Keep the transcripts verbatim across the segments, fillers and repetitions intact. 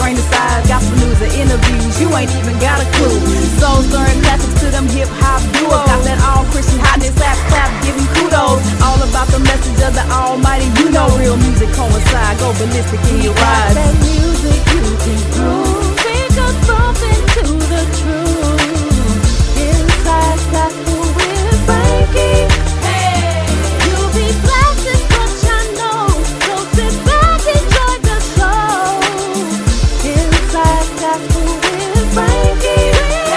bring the sides, gospel news and interviews. You ain't even got a clue. Soul stirring classics to them hip hop duos. Got that all Christian hotness, slap slap, giving kudos. All about the message of the Almighty. You know real music coincide. Go ballistic in your ride. That music you can groove. Think of something to the truth. Inside gospel with Frankie. Hey, you'll be blasted, but I know. So sit back, enjoy the show. Inside gospel with Frankie.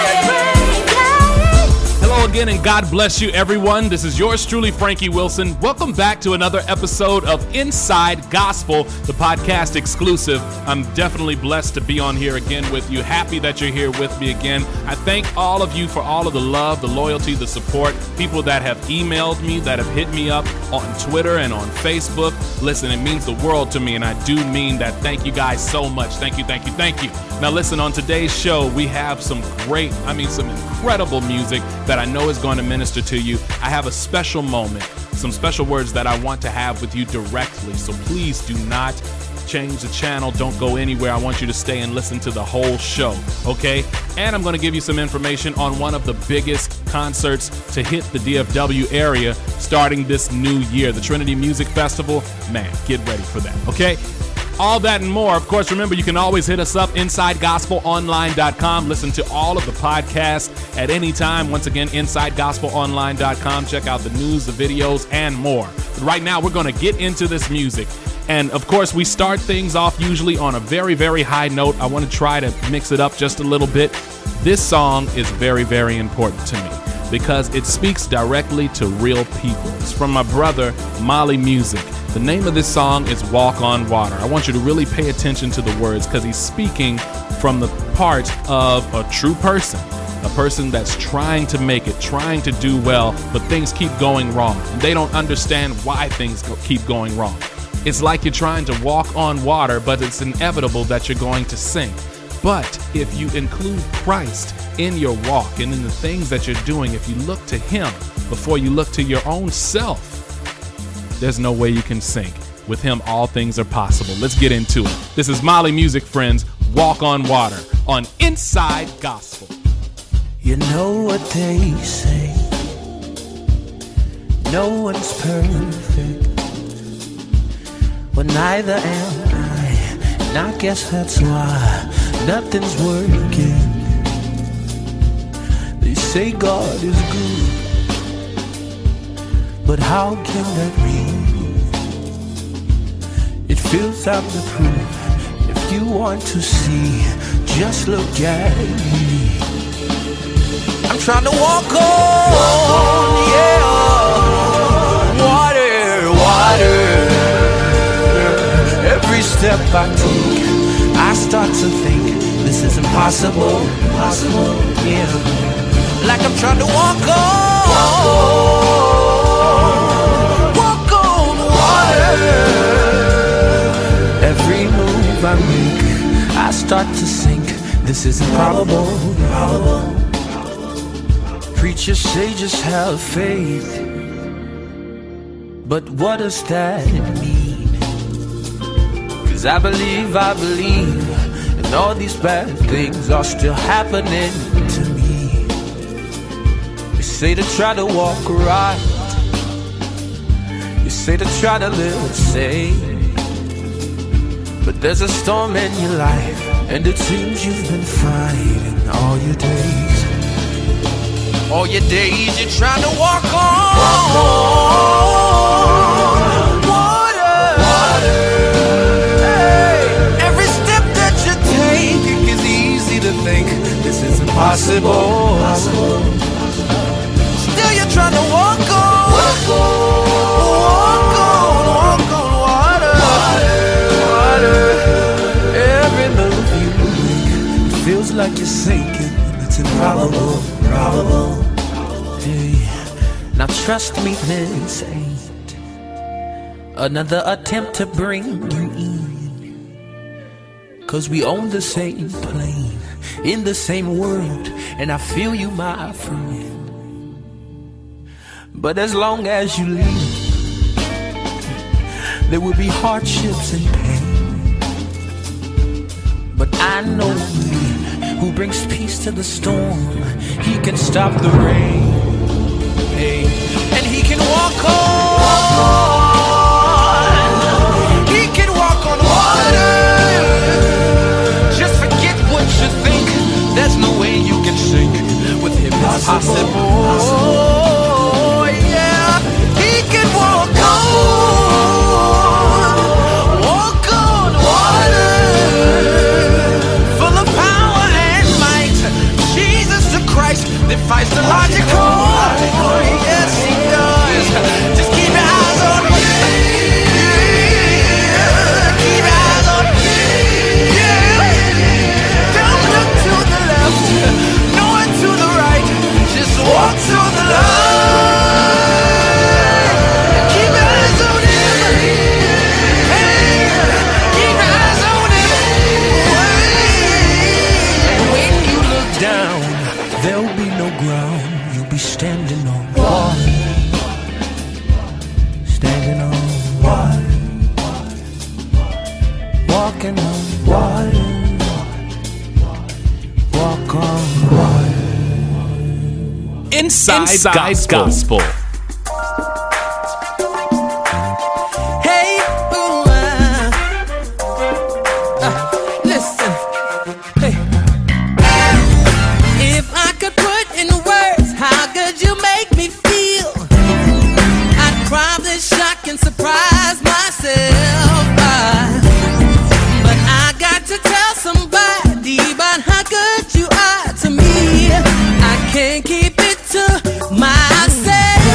Hello again, and God bless you, everyone. This is yours truly, Frankie Wilson. Welcome back to another episode of Inside Gospel, the podcast exclusive. I'm definitely blessed to be on here again with you. Happy that you're here with me again. I thank all of you for all of the love, the loyalty, the support. People that have emailed me, that have hit me up on Twitter and on Facebook. Listen, it means the world to me, and I do mean that. Thank you guys so much. Thank you, thank you, thank you. Now listen, on today's show, we have some great, I mean some incredible music that I know is going to minister to you. I have a special moment, some special words that I want to have with you directly. So please do not change the channel. Don't go anywhere. I want you to stay and listen to the whole show, okay? And I'm going to give you some information on one of the biggest concerts to hit the D F W area starting this new year, the Trinity Music Festival. Man, get ready for that, okay? All that and more. Of course, remember, you can always hit us up, inside gospel online dot com. Listen to all of the podcasts at any time. Once again, inside gospel online dot com. Check out the news, the videos, and more. But right now, we're going to get into this music. And, of course, we start things off usually on a very, very high note. I want to try to mix it up just a little bit. This song is very, very important to me because it speaks directly to real people. It's from my brother, Mali Music. The name of this song is Walk on Water. I want you to really pay attention to the words because he's speaking from the part of a true person, a person that's trying to make it, trying to do well, but things keep going wrong. And they don't understand why things go- keep going wrong. It's like you're trying to walk on water, but it's inevitable that you're going to sink. But if you include Christ in your walk and in the things that you're doing, if you look to Him before you look to your own self, there's no way you can sink. With Him, all things are possible. Let's get into it. This is Mali Music, friends. Walk on Water on Inside Gospel. You know what they say, no one's perfect. Well, neither am I, and I guess that's why nothing's working. They say God is good, but how can that mean? It fills out the proof. If you want to see, just look at me. I'm trying to walk on, yeah, water, water. Every step I take, I start to think this is impossible, impossible, yeah. Like I'm trying to walk on, walk on water. Every move I make, I start to sink. This is improbable, improbable. Preachers say just have faith, but what does that mean? Cause I believe, I believe, and all these bad things are still happening to me. You say to try to walk right, you say to try to live safe, but there's a storm in your life, and it seems you've been fighting all your days. All your days you're trying to walk on, walk on water, water. Hey, every step that you take is easy to think this is impossible. impossible. Still you're trying to walk on, walk on, walk on, walk on water, water, water. Every move you make, it feels like you're sinking. It's improbable, improbable. Hey, now trust me, this ain't another attempt to bring you in. Cause we own the same plane, in the same world, and I feel you, my friend. But as long as you live, there will be hardships and pain. but I know a man who brings peace to the storm. He can stop the rain, hey, and he can walk on. He can walk on water. Just forget what you think. There's no way you can sink with him. It's possible. Oh, yeah, he can walk on, walk on water, full of power and might. Jesus the Christ defies the logical. Yes, he does. Just keep your eyes on him. Yeah. Keep your eyes on him. Yeah. Don't look to the left, nor to the right. Just walk to the light. Keep your eyes on him. Hey, keep your eyes on him. And when you look down, there'll be no ground. You'll be standing on water. Standing on water. Walking on water. Walk on water. Inside, Inside Gospel. Gospel. Hey, ooh, uh, uh, listen. Hey. If I could put in words how good you make me feel, I'd probably shock and surprise myself. Uh, but I got to tell somebody about how good you are to me. I can't keep it to myself.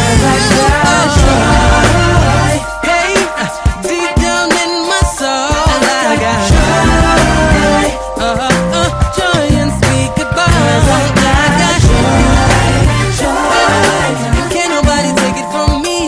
Hey, deep down in my soul, I got joy, uh, uh, joy unspeakable. I got joy, and can't nobody take it from me.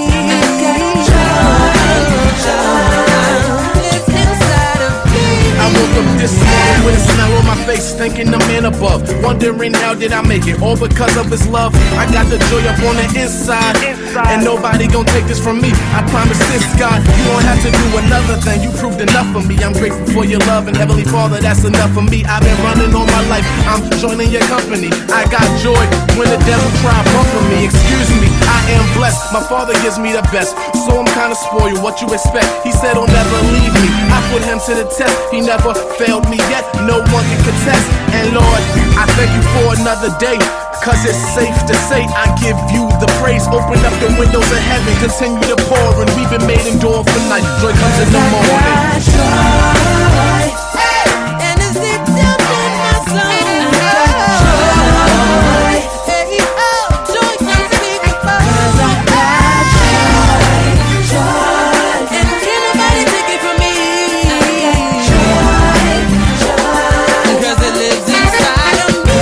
Lives inside of me. I woke up this morning with a smile on my face, thanking the man above, wondering how did I make it, all because of his love. I got the joy up on the inside, and nobody gon' take this from me. I promise this, God, you don't have to do another thing. You proved enough for me. I'm grateful for your love, and Heavenly Father, that's enough for me. I've been running all my life, I'm joining your company. I got joy when the devil tried bumping me. Excuse me, I am blessed. My Father gives me the best, so I'm kinda spoiled. What you expect? He said he'll never leave me. I put him to the test. He never failed me yet. No one can contest. And Lord, I thank you for another day. Cause it's safe to say I give you the praise. Open up the windows of heaven, continue to pour, and we've been made endure for night. Joy comes in the morning. And it's deep down in my soul. Hey, oh, joy unspeakable. And can't nobody take it from me. Because it lives inside of me.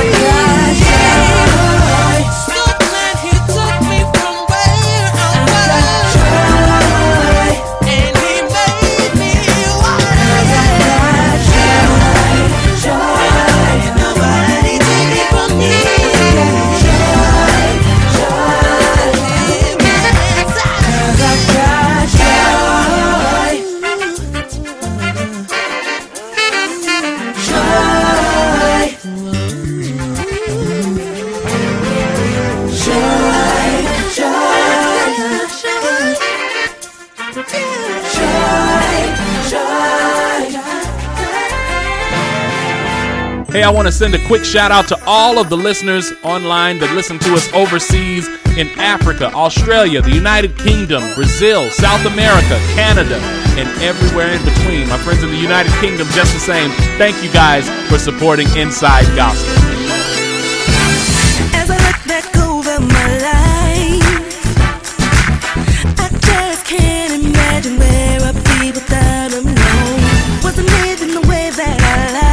So glad he took me from where I was, and he made me wise. And nobody take it from me. Hey, I want to send a quick shout out to all of the listeners online that listen to us overseas in Africa, Australia, the United Kingdom, Brazil, South America, Canada, and everywhere in between. My friends in the United Kingdom, just the same. Thank you guys for supporting Inside Gospel. As I look back over my life, I just can't imagine where I'd be without him. No, wasn't living the way that I like,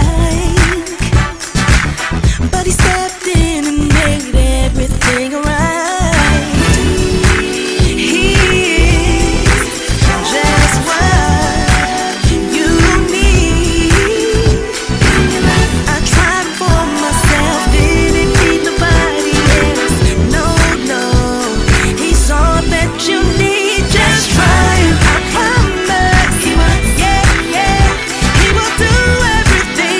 but he stepped in and made everything right. He is just what you need. I tried for myself, didn't need nobody else. No, no, he's all that you need. Just try it, I promise. He will, yeah, yeah, he will do everything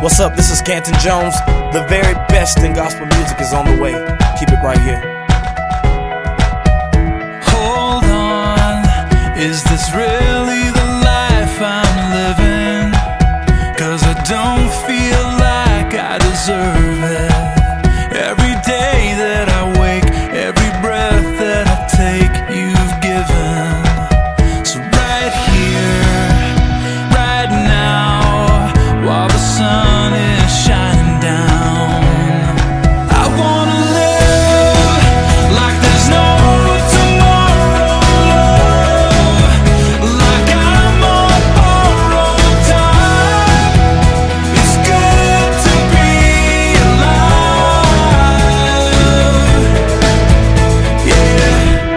What's up? This is Canton Jones. The very best in gospel music is on the way. Keep it right here. Hold on, is this really the life I'm living? 'Cause I don't feel like I deserve it. Every day that I wake, every breath that I take, you've given. So right here, right now, while the sun is shining down, I wanna live like there's no tomorrow, like I'm on borrowed time. It's good to be alive, yeah,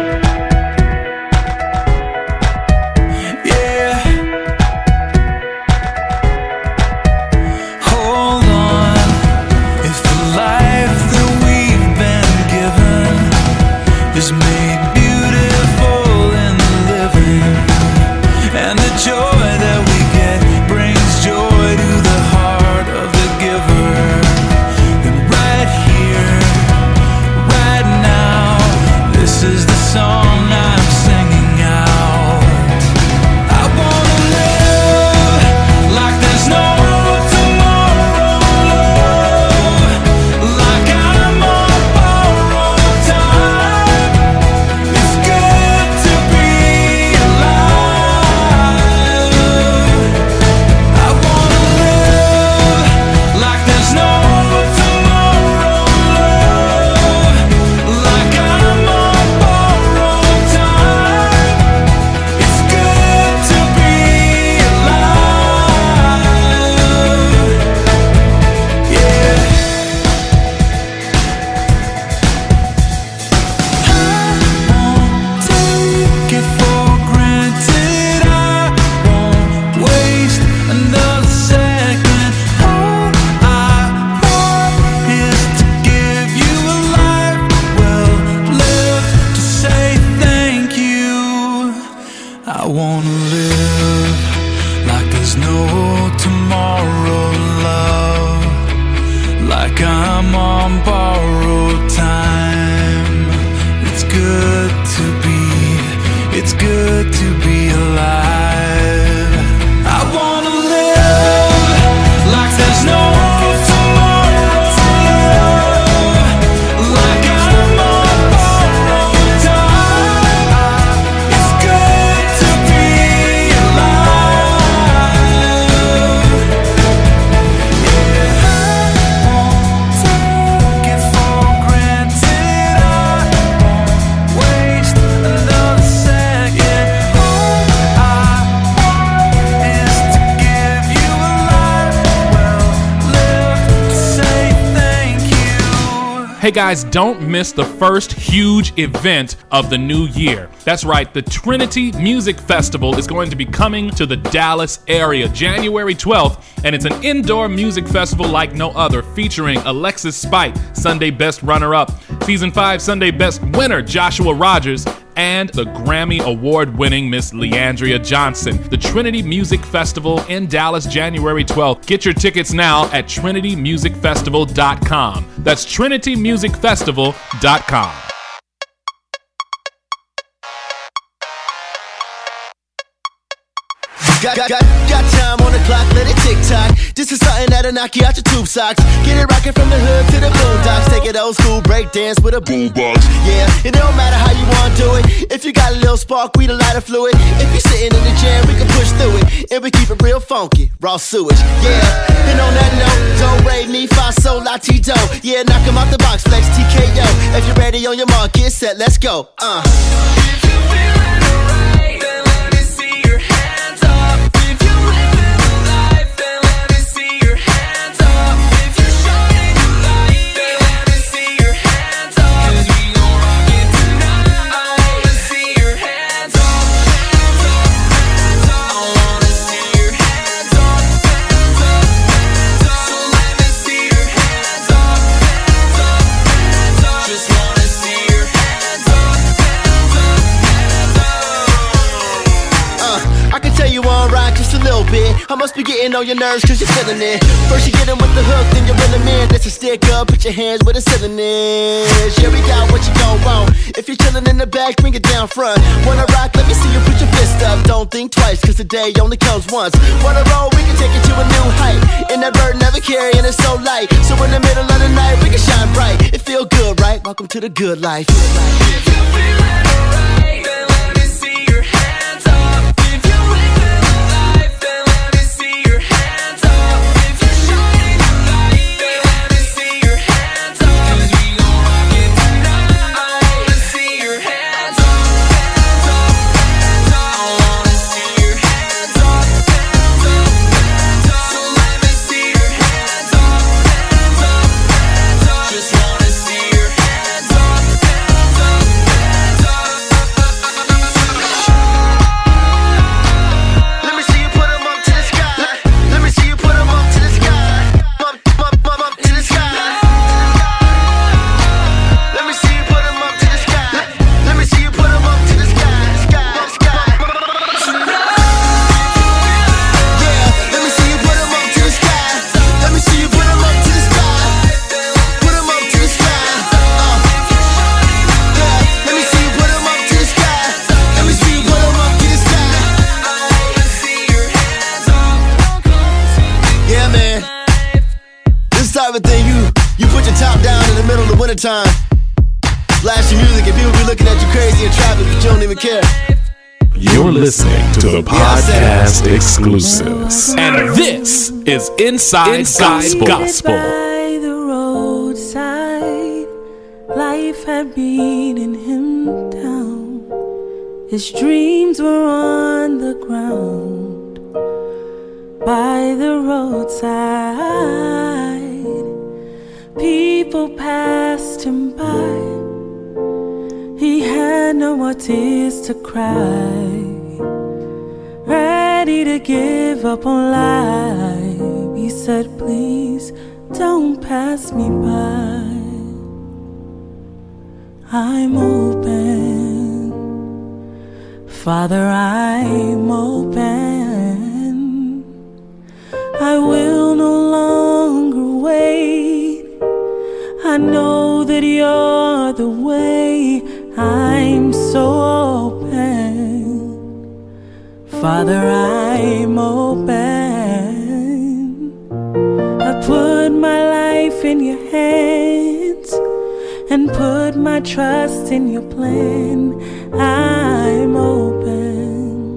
yeah. Hold on, if the life that we've been given is made beautiful in the living, and the joy that we get brings joy to the heart of the giver, then right here, right now, this is the song I'm singing out. I wanna live like there's no tomorrow, like I'm on borrowed time. It's good to be alive. I wanna live like there's no tomorrow, like I'm on borrowed time. It's good to be alive, yeah. I won't take it for granted. I won't waste another second. All I want is to give you a life well lived, to say thank you. I wanna live like there's no tomorrow, love, like I'm on borrowed time. It's good to be, it's good to be alive. I wanna live like there's no tomorrow, like I'm on borrowed time. It's good to be alive, yeah. I won't take it for granted. I won't waste another second. All I want is to give you a life well lived, to say thank you. Hey guys, don't miss the first huge event of the new year. That's right, the Trinity Music Festival is going to be coming to the Dallas area January twelfth, and it's an indoor music festival like no other, featuring Alexis Spite, Sunday Best Runner-Up, Season five Sunday Best Winner Joshua Rogers, and the Grammy Award-winning Miss Leandria Johnson. The Trinity Music Festival in Dallas, January twelfth. Get your tickets now at trinity music festival dot com. That's trinity music festival dot com. Got, got, got, got time on the clock, let it tick tock. This is something that'll knock you out your tube socks. Get it rockin' from the hood to the boondocks. Take it old school, break dance with a boombox. Yeah, it don't matter how you wanna do it. If you got a little spark, we the lighter fluid. If you sitting in the jam, we can push through it. And we keep it real funky, raw sewage. Yeah, and on that note, do, re, mi, fa, sol, la, ti, do. Yeah, knock 'em out the box, flex, T K O. If you're ready on your mark, get set, let's go. Uh. If you feelin' alright, then let me see your hands up. If you living a life, then let me see your hands up. If you're shining your light, then let me see your hands up. 'Cause we gon' rock it tonight. I wanna see your hands up, hands up, hands up. I wanna see your hands up, hands up, hands up. So let me see your hands up, hands up, hands up. Just wanna see your hands up, hands bit. I must be getting on your nerves cause you're feeling it. First you get in with the hook, then you reel 'em in. That's a stick up, put your hands where the ceiling is. Yeah, we got what you gon' want. If you're chillin' in the back, bring it down front. Wanna rock, let me see you put your fist up. Don't think twice, cause the day only comes once. Wanna roll, we can take it to a new height. In that bird, never carrying it so light. So in the middle of the night, we can shine bright. It feel good, right? Welcome to the good life. If you feel alright, then let me see your hands up. If you living a life, then let me see your hands up. If you're shining a light, then let me see your hands up. Cause we gon' rock it tonight. I wanna see your hands up, hands up, hands up. I wanna see your hands up, hands up, hands up. So let me see your hands up, hands up, hands up. Just wanna see your hands up, hands up, hands up. Let me see you put 'em up to the sky. Let me see you put 'em up to the sky. Up, up, up, up to the sky. Let me see you put 'em up to the sky. Let me see you put 'em up to the sky, sky, sky. Yeah, let me see you put 'em up to the sky. Let me see you put 'em up to the sky. Put 'em up to the sky. Uh. Yeah, let me see you put 'em up to the sky. Let me see you put 'em up to the sky. Yeah, man. This type of thing, you you put your top down in the middle of the wintertime. Blast your music and people be looking at you crazy in traffic, but you don't even care. You're listening to the podcast exclusives. And this is Inside, Inside Gospel. Gospel. By the roadside, life had beaten him down. His dreams were on the ground. By the roadside, people passed him by. He had no more tears to cry. Ready to give up on life, he said, please don't pass me by. I'm open, Father, I'm open. I will no longer wait. I know that you're the way. I'm so open, Father, I'm open. I put my life in your hands and put my trust in your plan. I'm open.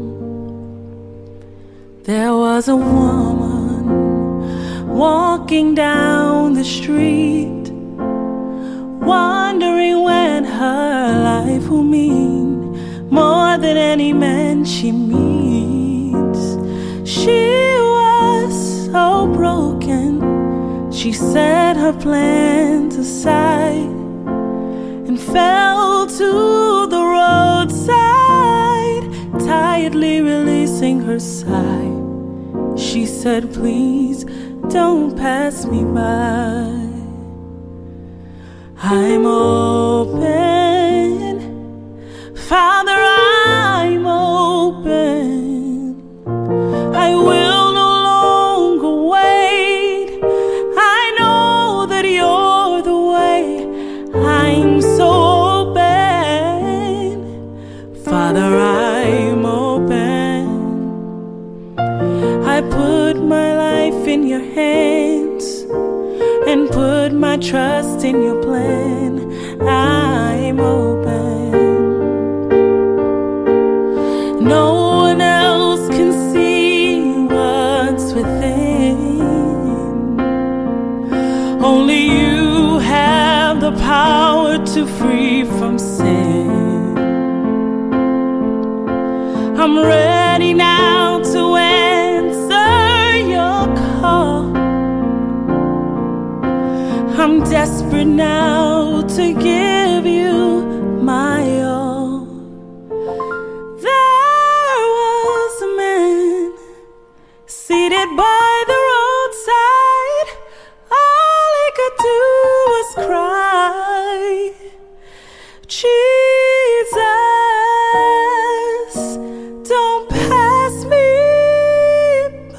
There was a woman walking down the street, wondering when her life will mean more than any man she meets. She was so broken, she set her plans aside and fell to the roadside, tiredly releasing her sigh. She said, please don't pass me by. I'm open, Father, I'm open. I will no longer wait. I know that you're the way. I'm so open, Father, I'm open. I put my life in your hands and put my trust in your plan. I'm open. No one else can see what's within. Only you have the power to free from sin. I'm ready now to answer your call. I'm desperate now to give you my all. There was a man seated by the roadside. All he could do was cry, Jesus, don't pass me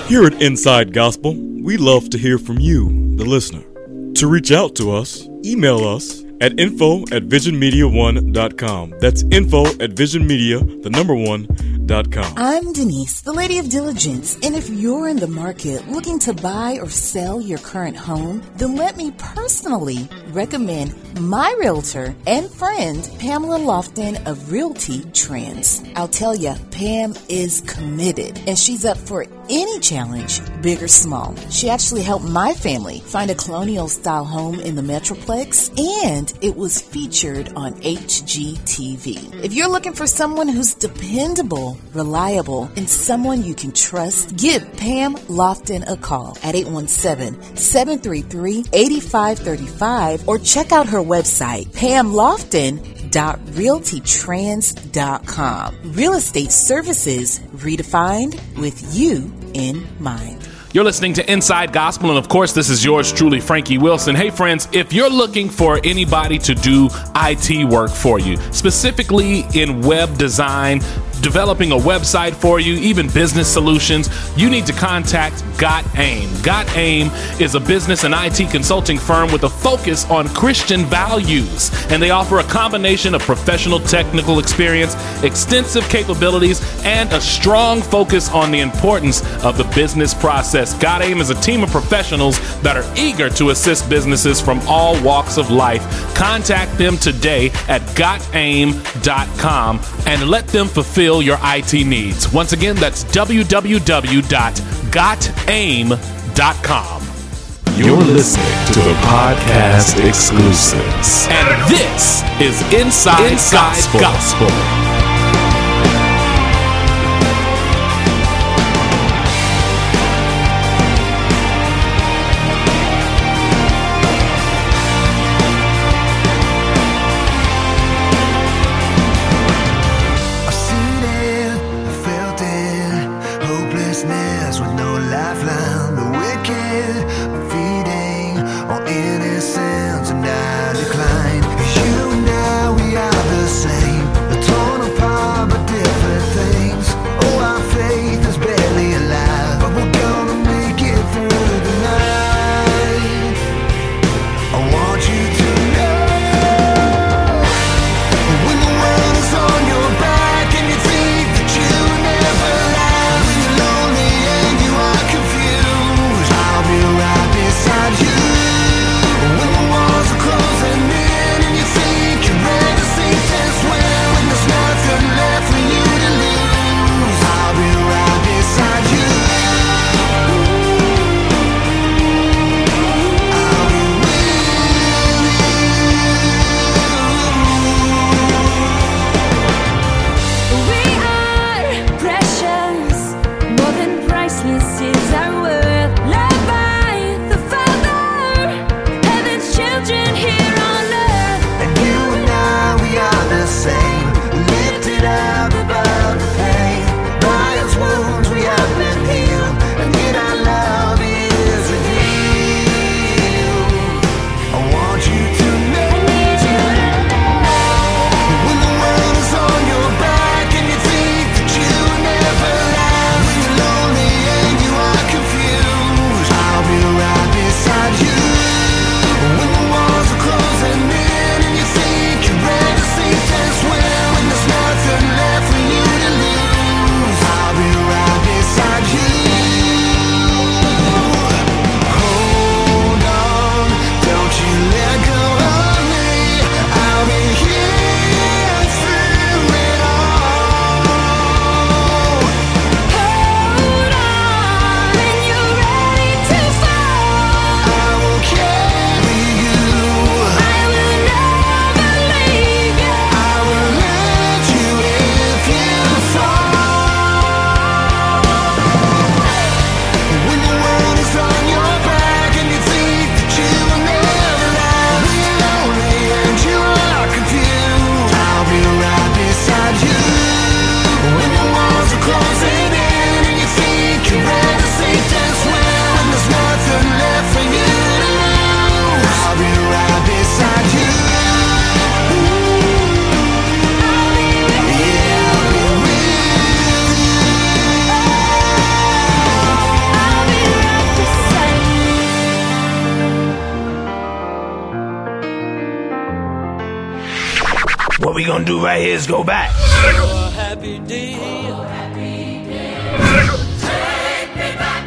Here at Inside Gospel, we love to hear from you, the listener. To reach out to us, email us at info at vision media one dot com. That's info at vision media, the number one, dot com. I'm Denise, the Lady of Diligence, and if you're in the market looking to buy or sell your current home, then let me personally recommend my realtor and friend, Pamela Lofton of Realty Trends. I'll tell you, Pam is committed, and she's up for any challenge, big or small. She actually helped my family find a colonial-style home in the Metroplex, and it was featured on H G T V. If you're looking for someone who's dependable, reliable, and someone you can trust, give Pam Lofton a call at eight one seven, seven three three, eight five three five or check out her website, pam lofton dot realty trans dot com. Real estate services redefined with you in mind. You're listening to Inside Gospel, and of course, this is yours truly, Frankie Wilson. Hey, friends, if you're looking for anybody to do I T work for you, specifically in web design, developing a website for you, even business solutions, you need to contact Got Aim. Got Aim is a business and I T consulting firm with a focus on Christian values, and they offer a combination of professional technical experience, extensive capabilities, and a strong focus on the importance of the business process. Got Aim is a team of professionals that are eager to assist businesses from all walks of life. Contact them today at got aim dot com and let them fulfill your I T needs. Once again, that's w w w dot got aim dot com. You're listening to the podcast exclusives. And this is Inside, Inside Gospel. Gospel. Innocence and I decline. You and I, we are the same. The torn What we gonna do right here is go back. A happy day. Take me back.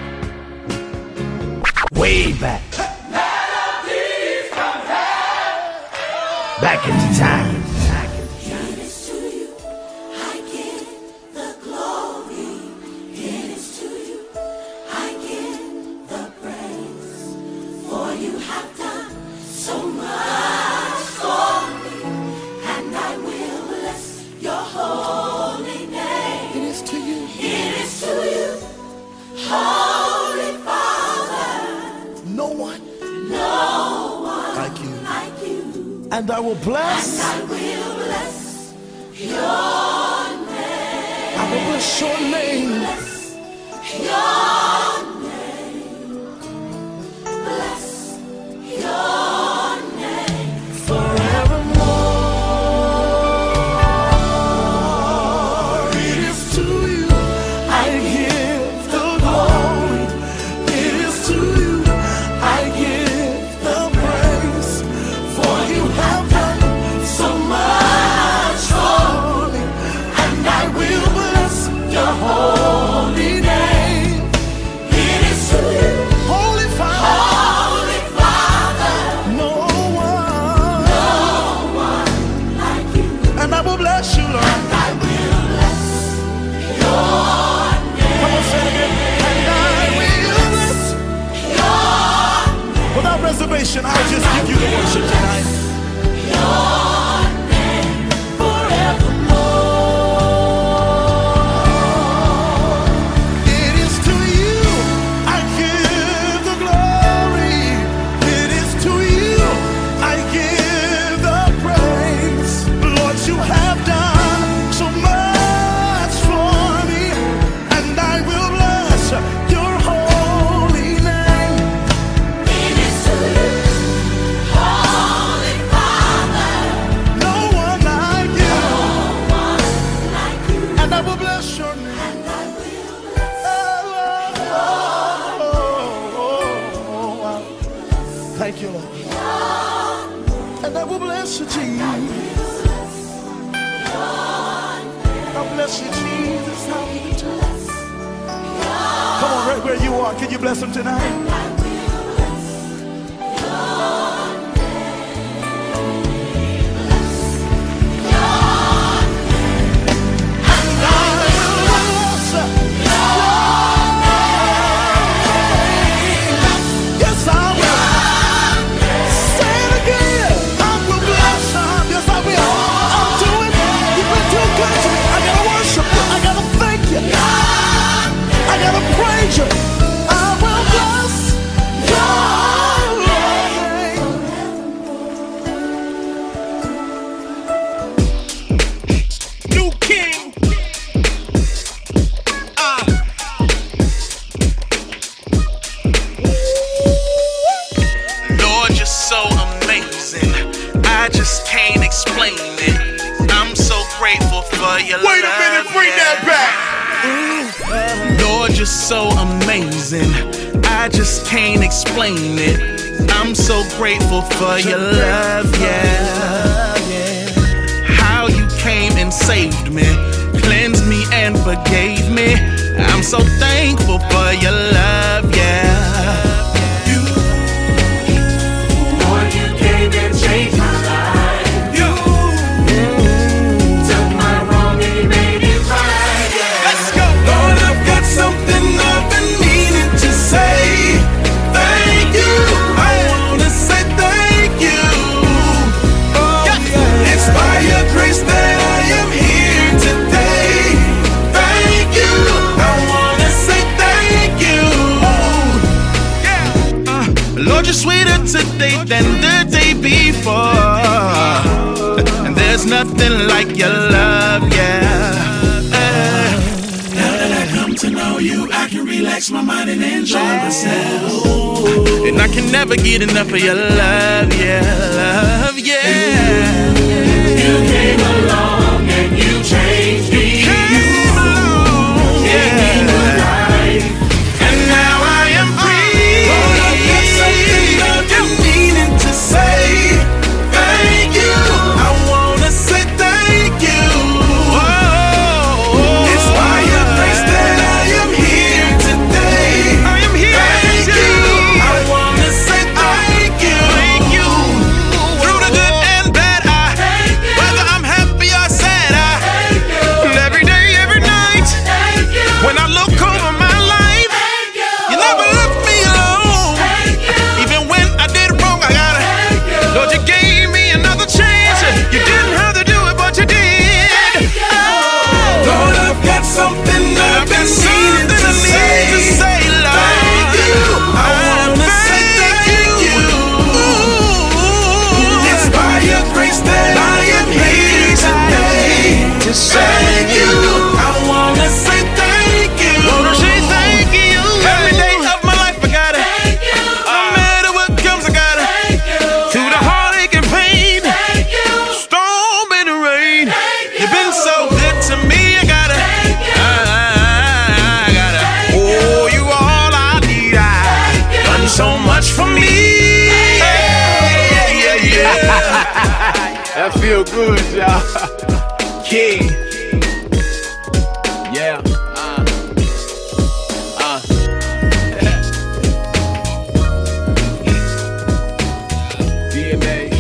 Way back. Melodies from hell. Back into time. And I will bless. And I will bless your name. I will bless your name. Bless your name. Bless your name forevermore. It is to you I give the glory. It is to you I give the praise. For you have done so much for me, and I will bless your holy name. It is to you, Holy Father, Holy Father. no one, No one like you. and I will bless you, Lord. And I will bless your name. Come on, say it again. And I will bless. Your name. Without reservation, I'll just give you the worship tonight. Your name forevermore. It is to you I give the glory. It is to you I give the praise. Lord, you have done so much for me, and I will bless your holy name. It is to you, Holy Father. No one like you, No one like you. and I will bless your name. And I will bless Oh, oh, oh, oh. Thank you, Lord. And I will bless you, Jesus. I bless you, Jesus. How you do? Come on, right where you are. Can you bless him tonight? Yes, I will. Say it again. I will bless him. Yes, I will. I'll do it. You've been too good to me. I gotta worship you. I gotta thank you. I gotta praise you. I will bless your name. New King. Ah. Lord, you're so amazing. I just can't explain it. I'm so grateful for your Wait love. a minute, bring that back. Lord, you're so amazing. I just can't explain it. I'm so grateful for your love, yeah. How you came and saved me, cleansed me and forgave me. I'm so thankful for your love, yeah. Lord, you came and changed my life. You, Took my wrong and you made it right. Yeah. let's go. Lord, I've got something I've been meaning to say. Thank you. I wanna say thank you. Oh, yeah. It's by your grace that I am here today. Thank you. I wanna say thank you. Yeah. Uh, Lord, you're sweeter today than the day before. And there's nothing like your love, yeah. Uh, Now that I come to know you, I can relax my mind and enjoy myself. And I can never get enough of your love, yeah, love, yeah. You came along and you changed me. Came along, Gave me new yeah. life. And now I am free. Lord, I've got something I've been meaning to say thank you. I wanna say thank just thank you. I wanna say thank you. Wanna say thank you. Every day of my life I gotta thank you. No matter what comes I gotta thank you. Through the heartache and pain, thank you. Storm and the rain, thank you've been so good to me. I gotta thank you. I, I, I gotta thank oh you all I need. I done so much for me. Yeah, yeah, yeah. That feel good, y'all. Yeah. Yeah. Uh. Uh. D M A.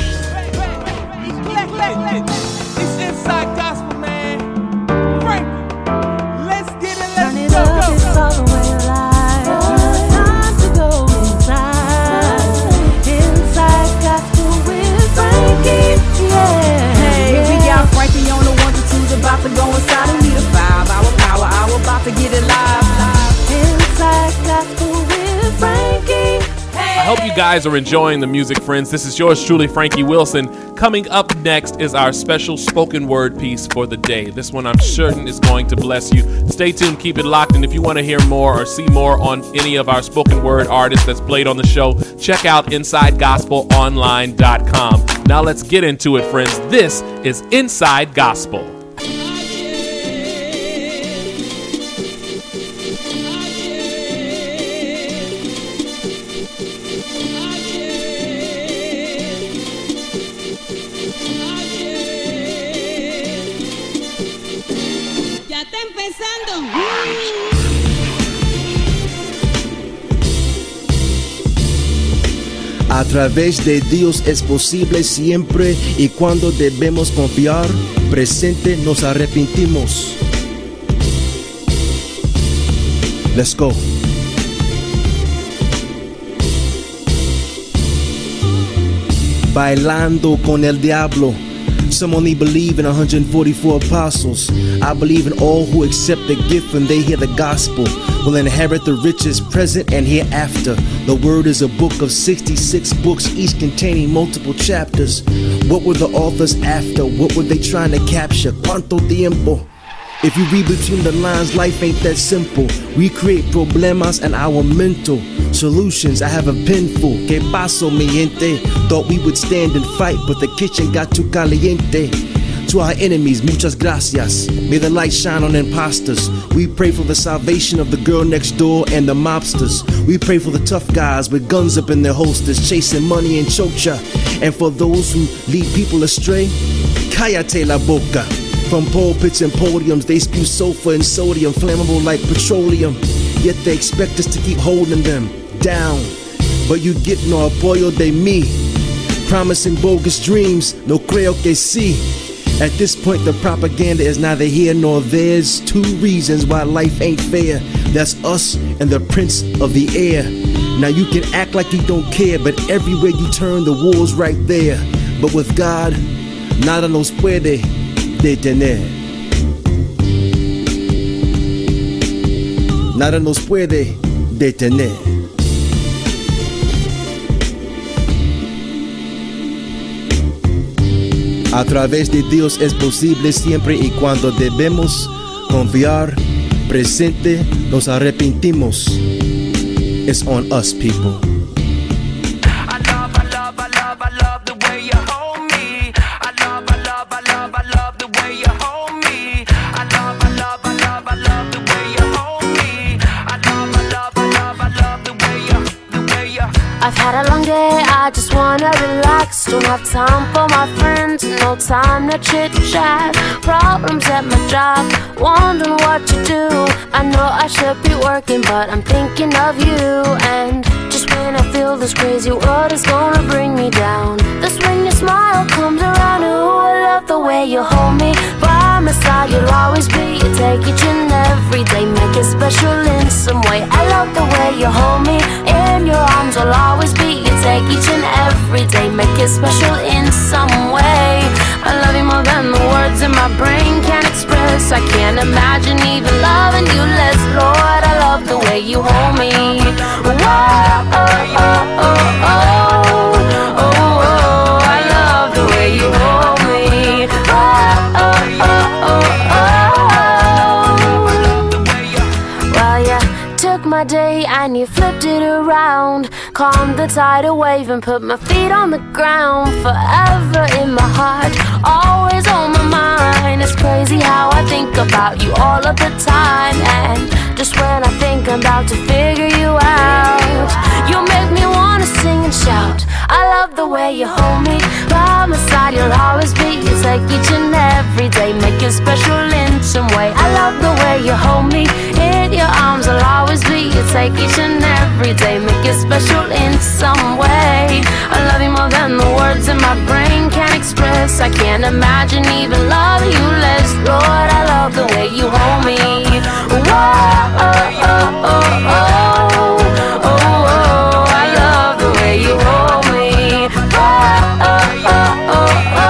It's inside gospel, man. Frank, let's get it, Turn let's it go, up, go. it's all the way alive. Time to go inside. Inside gospel with Frankie. Yeah. Hey, we got Frankie on the ones and twos, about to go inside and need a five hour power hour, about to get it live. Inside gospel with Frankie. I hope you guys are enjoying the music, friends. This is yours truly, Frankie Wilson. Coming up next is our special spoken word piece for the day. This one I'm certain is going to bless you. Stay tuned, keep it locked, and if you want to hear more or see more on any of our spoken word artists that's played on the show, check out inside gospel online dot com. Now let's get into it, friends. This is Inside Gospel. Ya está empezando. A través de Dios es posible siempre y cuando debemos confiar, presente nos arrepentimos. Let's go. Bailando con el diablo. Some only believe in one hundred forty-four apostles. I believe in all who accept the gift when they hear the gospel will inherit the riches present and hereafter. The word is a book of sixty-six books, each containing multiple chapters. What were the authors after? What were they trying to capture? Cuánto tiempo? If you read between the lines, life ain't that simple. We create problemas and our mental solutions. I have a pen full. Que paso, mi gente? Thought we would stand and fight, but the kitchen got too caliente. To our enemies, muchas gracias. May the light shine on imposters. We pray for the salvation of the girl next door and the mobsters. We pray for the tough guys with guns up in their holsters, chasing money and chocha. And for those who lead people astray, cállate la boca. From pulpits and podiums, they spew sulfur and sodium, flammable like petroleum. Yet they expect us to keep holding them down. But you get no apoyo de mí. Promising bogus dreams, no creo que sí. At this point, the propaganda is neither here nor there's two reasons why life ain't fair. That's us and the prince of the air. Now you can act like you don't care, but everywhere you turn, the war's right there. But with God, nada nos puede detener. Nada nos puede detener. A través de Dios es posible siempre y cuando debemos confiar, presente nos arrepentimos. It's on us, people. I've had a long day, I just wanna relax. Don't have time for my friends, no time to chit chat. Problems at my job, wondering what to do. I know I should be working, but I'm thinking of you. And just when I feel this crazy world is gonna bring me down, that's when your smile comes around. Ooh, I love the way you hold me. By my side you'll always be. You take each and every day, make it special in some way. I love the way you hold me. In your arms I'll always be. You take each and every day, make it special in some way. I love you more than the words in my brain can express. I can't imagine even loving you less. Lord, I love the way you hold me. Whoa, oh, oh, oh, oh, oh, oh, I love the way you hold me. Oh, oh, oh, oh, oh. the tidal wave and put my feet on the ground. Forever in my heart, always on my mind. It's crazy how I think about you all of the time. And just when I think I'm about to figure you out, you make me wanna sing and shout. I love the way you hold me. By my side you'll always be. It's like each and every day, make it special in some way. I love the way you hold me. In your arms I'll always be. It's like each and every day, make it special in some way. I love you more than the words in my brain can express. I can't imagine even loving you less. Lord, I love the way you hold me. Whoa, oh, oh, oh, oh, oh, oh, I love the way you hold me. Oh, oh, oh, oh,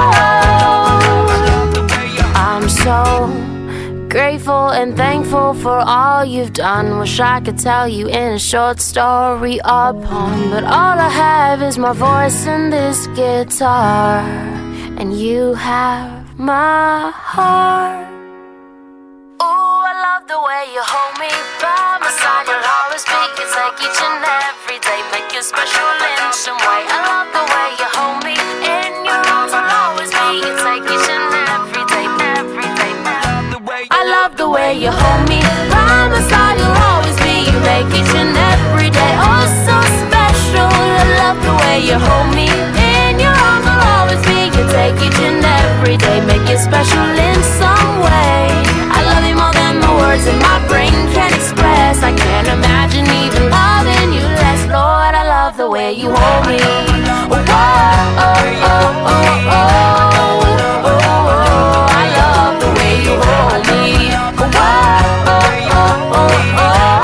oh. I'm so grateful and thankful for all you've done. Wish I could tell you in a short story or poem, but all I have is my voice and this guitar, and you have my heart. Ooh, I love the way you hold me. By my side you'll always be. It's like each and every day, make it special in some way. I love the way you hold me. In your arms I'll always be. It's like each and every day, every day. I love the way you hold me. By my side you'll always be. You make each and every day oh so special. I love the way you hold me. In your arms I'll always be. You take each and every day, make it special in some way. I love you more than the words in my brain can express. I can't imagine even loving you less. Lord, I love the way you hold me. Oh, oh, oh, oh, oh, oh, oh, I love the way you hold me. Oh, oh, oh, oh, oh,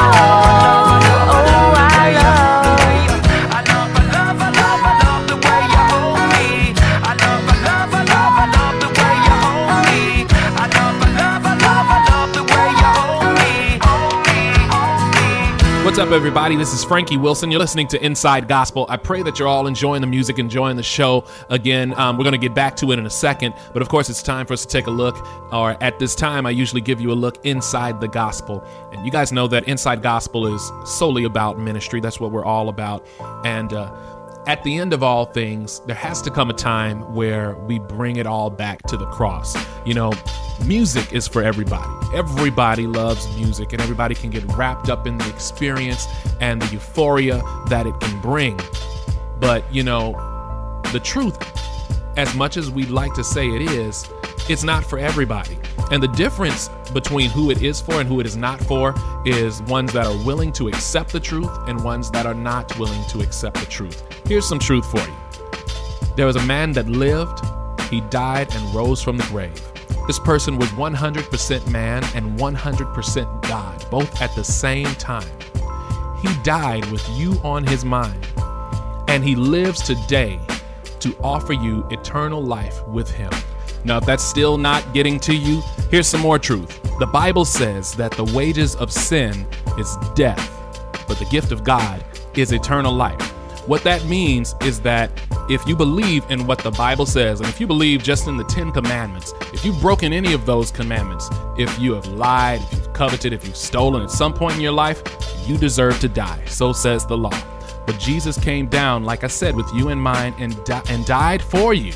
oh, I love. I love, I love, I love, I love the way you hold me. I love, I love, I love, I love the way you hold me. I love, I love, I love, I love the way you hold me. Hold me, hold me. What's up, everybody? This is Frankie Wilson. You're listening to Inside Gospel. I pray that you're all enjoying the music, enjoying the show. Again, um, we're going to get back to it in a second, but of course, it's time for us to take a look, or at this time, I usually give you a look inside the gospel. And you guys know that Inside Gospel is solely about ministry. That's what we're all about. And uh, at the end of all things, there has to come a time where we bring it all back to the cross. You know, music is for everybody. Everybody loves music, and everybody can get wrapped up in the experience and the euphoria that it can bring. But, you know, the truth, as much as we'd like to say it is, it's not for everybody. And the difference between who it is for and who it is not for is ones that are willing to accept the truth and ones that are not willing to accept the truth. Here's some truth for you. There was a man that lived, he died and rose from the grave. This person was one hundred percent man and one hundred percent God, both at the same time. He died with you on his mind, and he lives today to offer you eternal life with him. Now, if that's still not getting to you, here's some more truth. The Bible says that the wages of sin is death, but the gift of God is eternal life. What that means is that if you believe in what the Bible says, and if you believe just in the Ten Commandments, if you've broken any of those commandments, if you have lied, if you've coveted, if you've stolen at some point in your life, you deserve to die. So says the law. But Jesus came down, like I said, with you in mind and, di- and died for you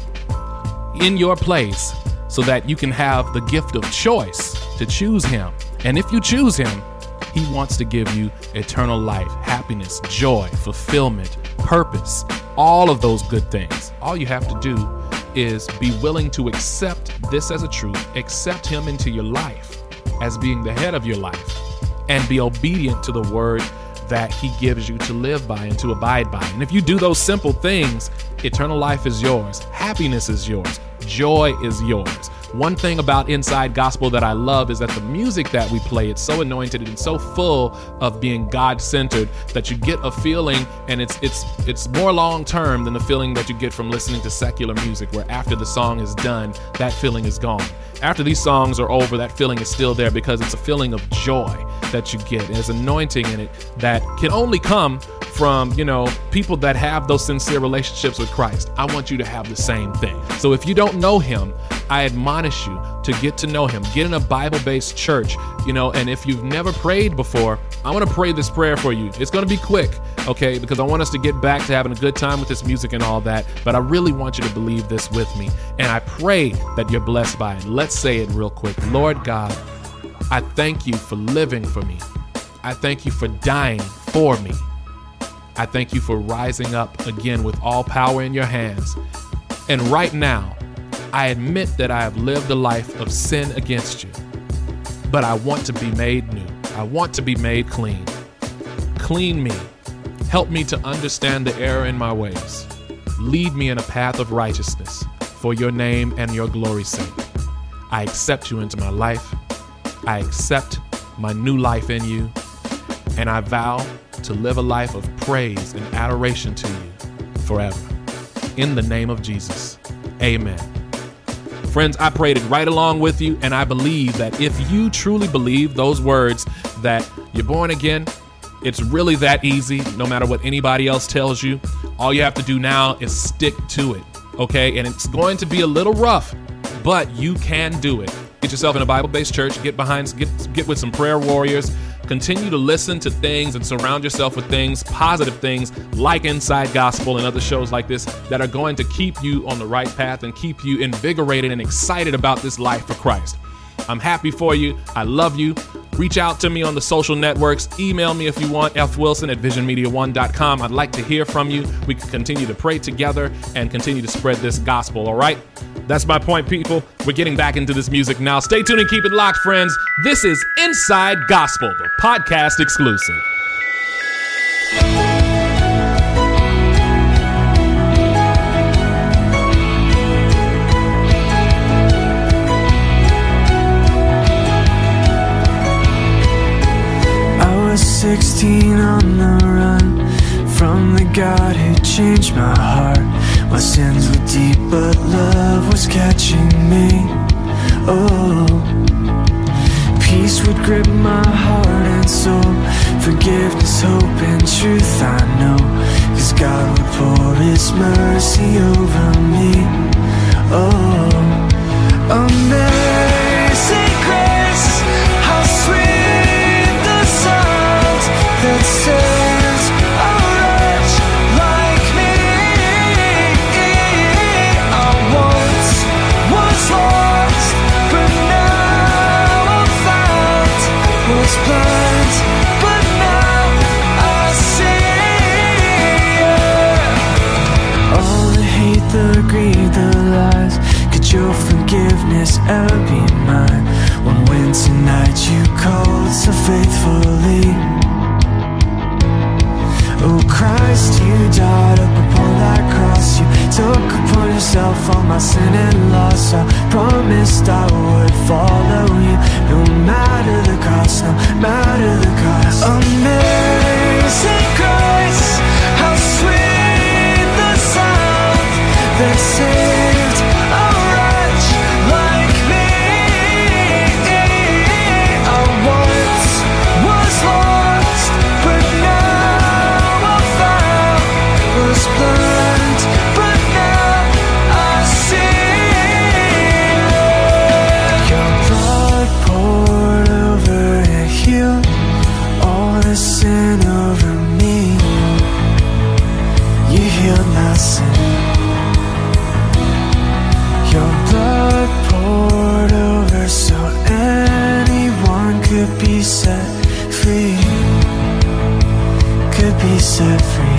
in your place so that you can have the gift of choice to choose him. And if you choose him, he wants to give you eternal life, happiness, joy, fulfillment, purpose, all of those good things. All you have to do is be willing to accept this as a truth, accept him into your life as being the head of your life, and be obedient to the word that he gives you to live by and to abide by. And if you do those simple things, eternal life is yours, happiness is yours, joy is yours. One thing about Inside Gospel that I love is that the music that we play, it's so anointed and so full of being God-centered that you get a feeling, and it's it's it's more long-term than the feeling that you get from listening to secular music, where after the song is done, that feeling is gone. After these songs are over, that feeling is still there because it's a feeling of joy that you get. There's anointing in it that can only come from, you know, people that have those sincere relationships with Christ. I want you to have the same thing. So if you don't know him, I admonish you to get to know him. Get in a Bible-based church, you know, and if you've never prayed before, I want to pray this prayer for you. It's going to be quick. okay? Because I want us to get back to having a good time with this music and all that, but I really want you to believe this with me, and I pray that you're blessed by it. Let's say it real quick. Lord God, I thank you for living for me. I thank you for dying for me. I thank you for rising up again with all power in your hands. And right now, I admit that I have lived a life of sin against you, but I want to be made new. I want to be made clean. Clean me. Help me to understand the error in my ways. Lead me in a path of righteousness for your name and your glory's sake. I accept you into my life. I accept my new life in you, and I vow to live a life of praise and adoration to you forever. In the name of Jesus, amen. Friends, I prayed it right along with you, and I believe that if you truly believe those words, that you're born again, it's really that easy, no matter what anybody else tells you. All you have to do now is stick to it, okay? And it's going to be a little rough, but you can do it. Get yourself in a Bible-based church, get behind, get, get with some prayer warriors, continue to listen to things and surround yourself with things, positive things like Inside Gospel and other shows like this that are going to keep you on the right path and keep you invigorated and excited about this life for Christ. I'm happy for you. I love you. Reach out to me on the social networks. Email me if you want, f wilson at vision media one dot com. I'd like to hear from you. We can continue to pray together and continue to spread this gospel, all right? That's my point, people. We're getting back into this music now. Stay tuned and keep it locked, friends. This is Inside Gospel, the podcast exclusive. sixteen on the run from the God who changed my heart. My sins were deep, but love was catching me. Oh, peace would grip my heart and soul. Forgiveness, hope, and truth I know, 'cause God would pour His mercy over me. Oh, amazing grace, how sweet the sound that saves a wretch like me. I once was lost, but now I'm found. Was blind, but now I see. All the hate, the greed, the lies, could your forgiveness ever be mine? One winter night you called so faithfully. Oh Christ, you died up upon that cross. You took upon yourself all my sin and loss. I promised I would follow you, no matter the cost, no matter the cost. Amazing grace, how sweet the sound that saved a wretch like me. I once was lost, but now I'm found. Was blind, but now I see. Your blood poured over and healed all the sin over me. You healed my sin. Your blood poured over so anyone could be set free. Could be set free.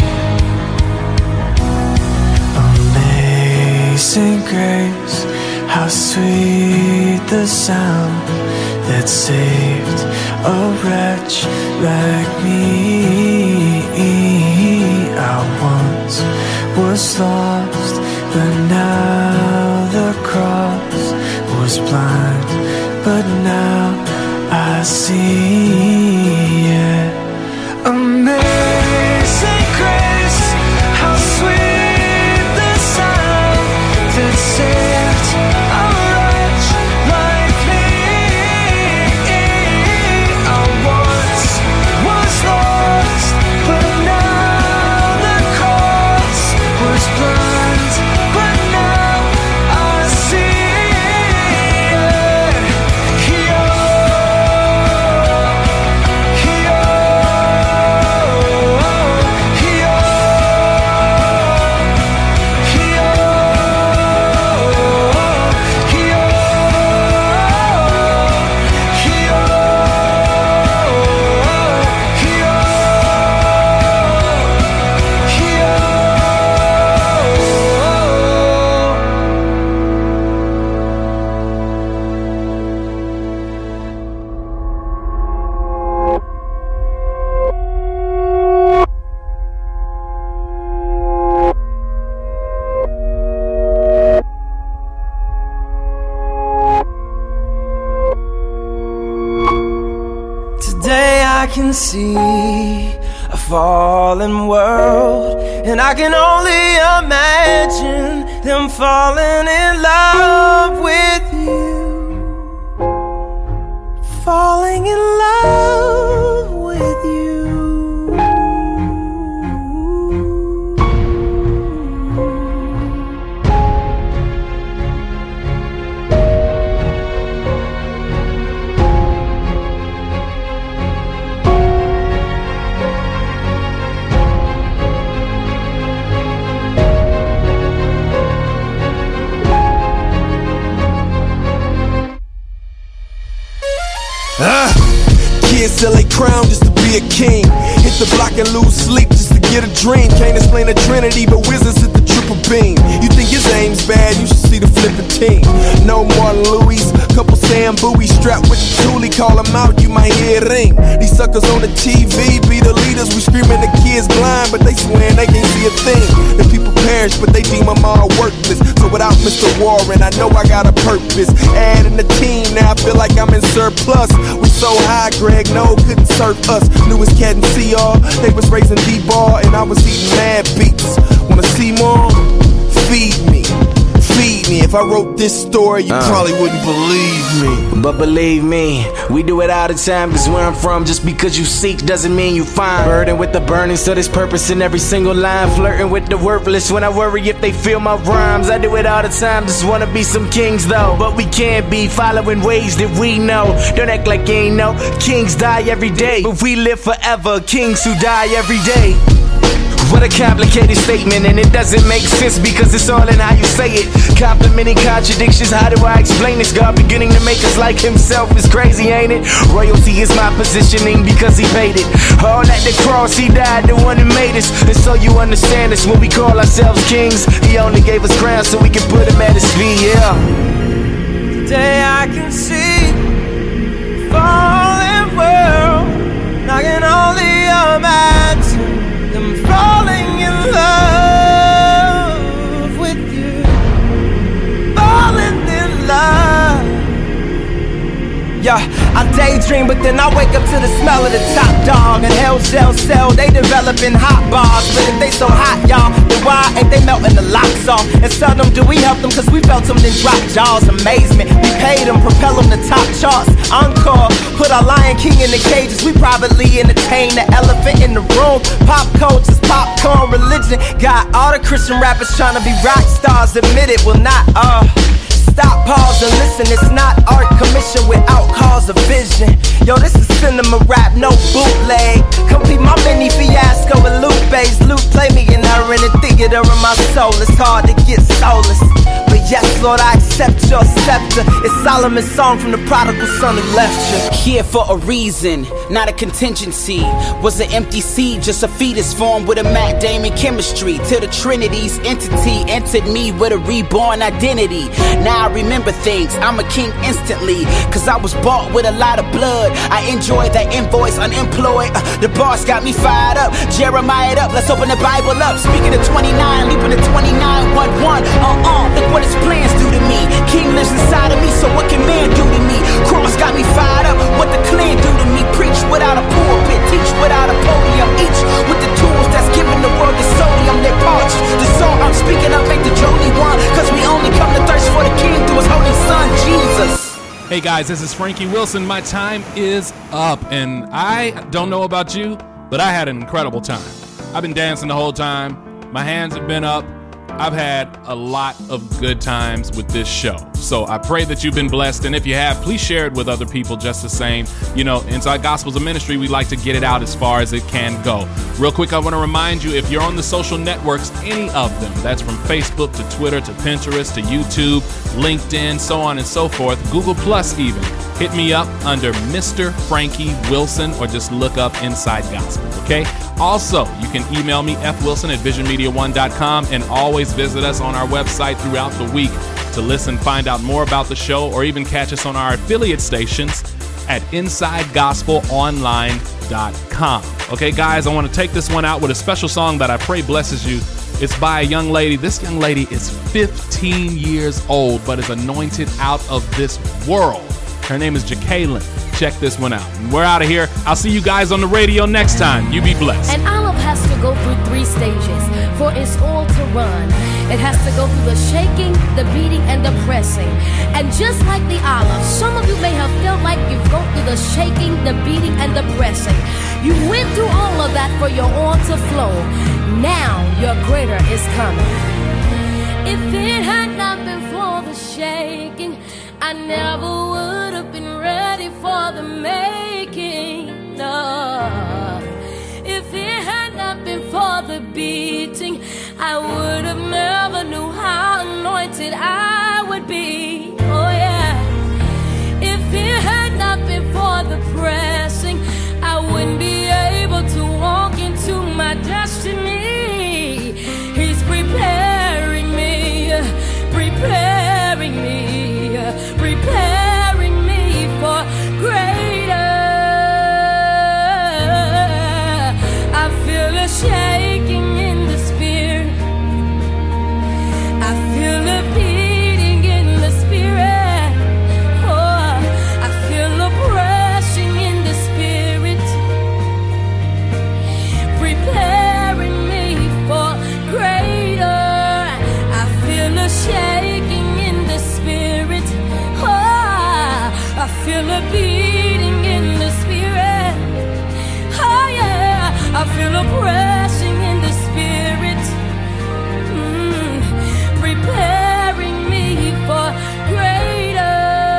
Amazing grace, how sweet the sound that saved a wretch like me. I once was lost, but now the cross was blind, but now I see. Yeah. Amazing grace, how sweet the sound that saved a wretch like me. I once was lost, but now the cross was blind, but now I see. Yeah. can see a fallen world, and I can only imagine them falling in love with you, falling in love with you. Ah, kids sell a crown just to be a king. Hit the block and lose sleep just to get a dream. Can't explain the Trinity, but wizards hit the triple beam. You think his aim's bad, you should see the flipping team. No Martin Louis, couple Sam Bowie strapped with the toolie. Call them out, you might hear it ring. These suckers on the T V be the leaders. We screaming the kids blind, but they swearing they can't see a thing. The people perish, but they deem them all worthless. So without Mister Warren, I know I got a purpose. Adding the team, now I feel like I'm in surplus. We so high, Greg, no, couldn't serve us. Newest cat and C R, they was raising D-ball, and I was eating mad beats. Wanna see more? Feed me, feed me. If I wrote this story, you uh. probably wouldn't believe me. But believe me, we do it all the time. Cause where I'm from, just because you seek doesn't mean you find. Burden with the burning, so there's purpose in every single line. Flirting with the worthless when I worry if they feel my rhymes. I do it all the time, just wanna be some kings though. But we can't be following ways that we know. Don't act like you ain't know. Kings die every day, but we live forever. Kings who die every day. What a complicated statement, and it doesn't make sense because it's all in how you say it. Complimenting contradictions, how do I explain this? God beginning to make us like himself is crazy, ain't it? Royalty is my positioning because he paid it. All at the cross, he died, the one who made us. And so you understand us when we call ourselves kings. He only gave us crowns so we can put him at his feet, yeah. Today I can see a fallen world, and I can only imagine them falling in love with you, falling in love. Yeah, I daydream, but then I wake up to the smell of the top dog. And hell shell cell, they developing hot bars. But if they so hot, y'all, then why ain't they melting the locks off? And seldom do we help them, cause we felt them then drop jaws. Amazement, we paid them, propel them to top charts. Encore, put our Lion King in the cages. We privately entertain the elephant in the room. Pop culture's popcorn religion. Got all the Christian rappers trying to be rock stars. Admit it, will not, uh stop, pause, and listen. It's not art commission without cause of vision. Yo, this is cinema rap, no bootleg. Complete my mini fiasco with Lupe's. Lupe play me in her in the theater of my soul. It's hard to get soulless, but yes, Lord, I accept your scepter. It's Solomon's song from the prodigal son who left you. Here for a reason, not a contingency. Was an empty seed, just a fetus formed with a Matt Damon chemistry. Till the Trinity's entity entered me with a reborn identity. Now I remember things, I'm a king instantly. Cause I was bought with a lot of blood. I enjoyed that invoice unemployed. uh, The boss got me fired up. Jeremiah up, let's open the Bible up. Speaking of twenty-nine, leaping to twenty-nine, one one. Uh-uh, look what his plans do to me. King lives inside of me, so what can man do to me? Cross got me fired up, what the clan do to me. Preach without a pulpit, teach without a podium. Each with the tools that's giving the world the sodium. They parched, the song I'm speaking of ain't the Jody one. Cause we only come to thirst for the king through his holy son, Jesus. Hey guys, this is Frankie Wilson. My time is up, and I don't know about you, but I had an incredible time. I've been dancing the whole time. My hands have been up. I've had a lot of good times with this show. So I pray that you've been blessed. And if you have, please share it with other people just the same. You know, Inside Gospel's a ministry. We like to get it out as far as it can go. Real quick, I want to remind you, if you're on the social networks, any of them, that's from Facebook to Twitter to Pinterest to YouTube, LinkedIn, so on and so forth, Google Plus even, hit me up under Mister Frankie Wilson, or just look up Inside Gospel, okay? Also, you can email me, f wilson at vision media one dot com, and always visit us on our website throughout the week to listen, find out more about the show, or even catch us on our affiliate stations at inside gospel online dot com. Okay, guys, I want to take this one out with a special song that I pray blesses you. It's by a young lady. This young lady is fifteen years old, but is anointed out of this world. Her name is Jacqueline. check this one out. And we're out of here. I'll see you guys on the radio next time. You be blessed. An olive has to go through three stages for its oil to run. It has to go through the shaking, the beating, and the pressing. And just like the olive, some of you may have felt like you've gone through the shaking, the beating, and the pressing. You went through all of that for your oil to flow. Now your greater is coming. If it had not been for the shaking, I never would have been ready for the making. No. If it had not been for the beating, I would have never knew how anointed I would be. Oh yeah. If it had not been for the pressing, I wouldn't be able to walk into my destiny. He's preparing me, preparing me, preparing me for greater. I feel a shaking in the spirit. I feel a beating in the spirit. Oh, I feel a pressing in the spirit, preparing me for greater. I feel a shaking in the spirit. Oh, I feel a beating in the spirit. Oh yeah, I feel a pressing in the spirit, mm, preparing me for greater.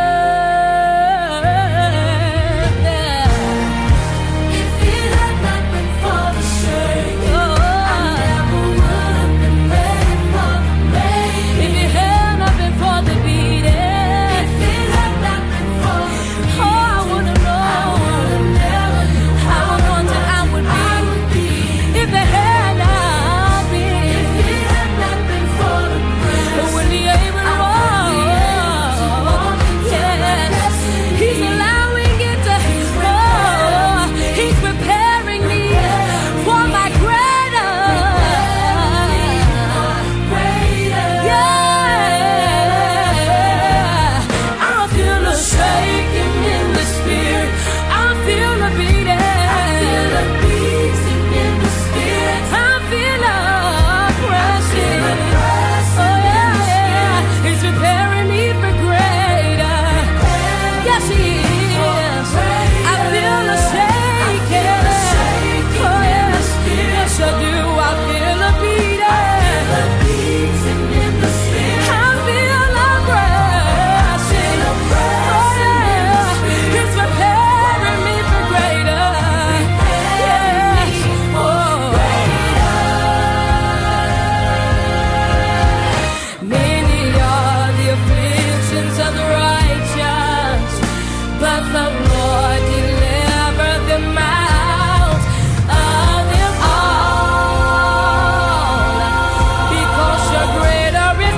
If it had not been for the shaking, I never would have been ready for the making. If it had not been for the beating, if it had not been for the beating, oh, I wouldn't know. I would never knew how anointed I would be. If it had not been, if it had not been for the press, I wouldn't be able to walk. Yes, He's allowing it to flow. He's preparing me for my greater. Yeah, I feel a shaking in the spirit. I feel a beating. I feel a beating in the spirit. I feel a pressing. Oh yeah, yeah. He's preparing me for greater. Yes, He is. I feel a shaking. Oh yes, yes I do. I feel a beating. I feel a pressing. Oh yeah, He's preparing me for greater. Yes, oh. Many are the afflictions of the righteous, but the Lord delivered them out of them all. Because your greater is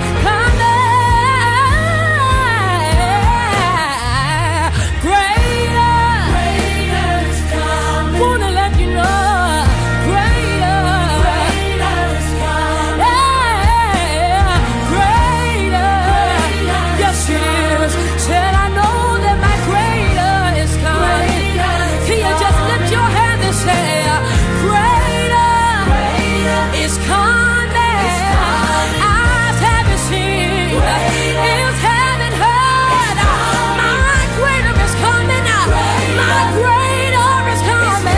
coming. Greater, greater is coming. Wanna let you know, greater, greater is coming. Yeah, greater, yes it is. Said I know that my greater is coming. Can you just lift your hand and say, greater is coming. Eyes haven't seen, ears haven't heard. My greater is coming. My greater is coming.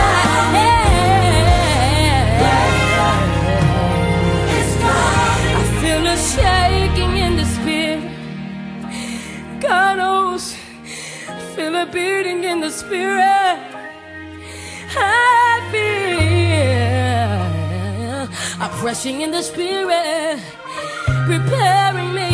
I feel a shaking in the spirit. God knows. Feel a beating in the spirit. I feel a pressing in the spirit, preparing me